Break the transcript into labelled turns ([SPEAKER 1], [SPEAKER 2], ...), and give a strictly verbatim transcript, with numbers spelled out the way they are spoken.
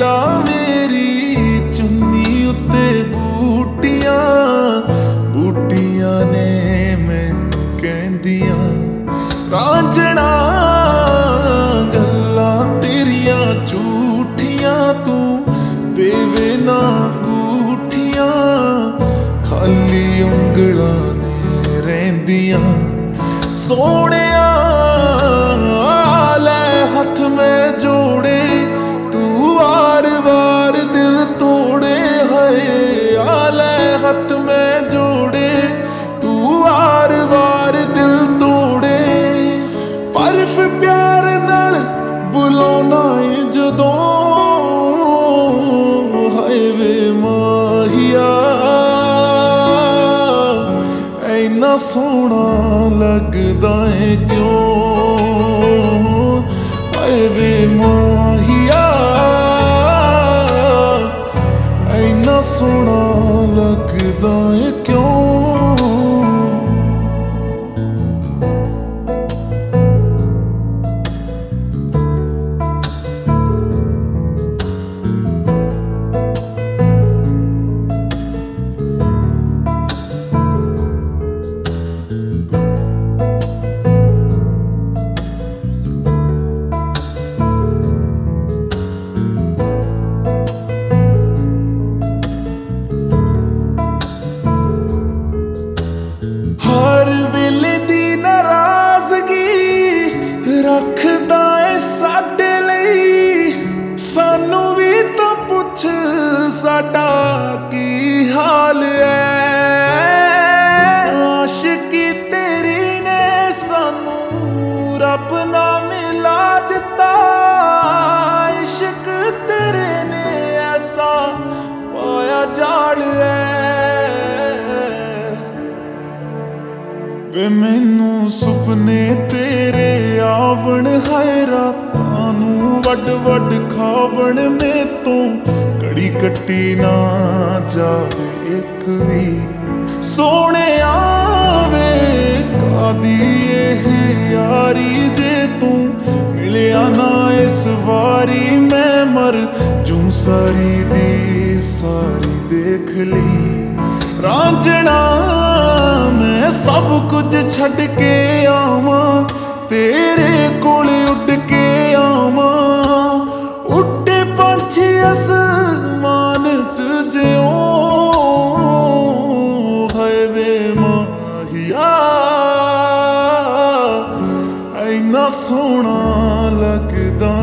[SPEAKER 1] ਲਾ ਮੇਰੀ ਚੁੰਨੀ ਉੱਤੇ ਬੂਟੀਆਂ ਬੂਟੀਆਂ ਨੇ ਮੈਨੂੰ ਕਹਿੰਦੀਆਂ ਰਾਂਝਣਾ ਗੱਲਾਂ ਤੇਰੀਆਂ ਝੂਠੀਆਂ ਤੂੰ ਦੇਵੇ ਨਾ ਗੂਠੀਆਂ ਖਾਲੀ ਉਂਗਲਾਂ ਨੇ ਰਹਿੰਦੀਆਂ ਸੋਹਣਿਆ ਲੈ ਹੱਥ ਮੈਂ ਜੋੜੇ ਤੂੰ ਵਾਰ ਵਾਰ ਦਿਲ ਤੋੜੇ ਹਏ ਆ ਲੈ ਹੱਥ ਮੈਂ ਜੋੜੇ ਤੂੰ ਵਾਰ ਵਾਰ ਦਿਲ ਤੋੜੇ ਪਰ ਫਿਰ ਪਿਆਰ ਨਾਲ ਬੁਲਾਉਣਾ ਏ ਜਦੋਂ ਹਾਏ ਵੇ ਮਾਹੀਆ ਇੰਨਾ ਸੋਹਣਾ ਲੱਗਦਾ ਏ ਕਿਉਂ ਹਾਏ ਵੇ ਮਾਹੀਆ ਇੰਨਾ ਸੋਹਣਾ ਲੱਗਦਾ ਏ ਕਿਉਂ ਹਰ ਵੇਲੇ ਦੀ ਨਾਰਾਜ਼ਗੀ ਰੱਖਦਾ ਏ ਸਾਡੇ ਲਈ ਸਾਨੂੰ ਵੀ ਤਾਂ ਪੁੱਛ ਸਾਡਾ ਕੀ ਹਾਲ ਐ ਆਸ਼ਿਕੀ ਤੇਰੀ ਨੇ ਸਾਨੂੰ ਰੱਬ ਨਾਲ ਮਿਲਾ ਦਿੱਤਾ ਇਸ਼ਕ ਤੇਰੇ ਨੇ ਐਸਾ ਪਾਇਆ ਜਾਲ ਐ ਵੇ ਮੈਨੂੰ ਸੁਪਨੇ ਤੇਰੇ ਆਵਣ ਹਾਏ ਰਾਤਾਂ ਨੂੰ ਵੱਡ ਵੱਡ ਖਾਵਣ ਮੈਤੋਂ ਘੜੀ ਕੱਟੀ ਨਾ ਜਾਵੇ ਇੱਕ ਵੀ ਸੋਹਣਿਆ ਵੇ ਕਾਦੀ ਇਹ ਯਾਰੀ ਜੇ ਤੂੰ ਮਿਲਿਆ ਨਾ ਇਸ ਵਾਰੀ ਮੈਂ ਮਰ ਜੂ ਸਾਰੀ ਦੀ ਸਾਰੀ ਦੇਖ ਲਈ ਰਾਂਝਣਾ ਮੈਂ ਸਭ ਕੁਝ ਛੱਡ ਕੇ ਆਵਾਂ ਤੇਰੇ ਕੋਲ ਉੱਡ ਕੇ ਆਵਾਂ ਉੱਡੇ ਪੰਛੀ ਅਸਮਾਨ ਚ ਜਿਉਂ ਹਾਏ ਵੇ ਮਾਹੀਆ ਇੰਨਾ ਸੋਹਣਾ ਲੱਗਦਾ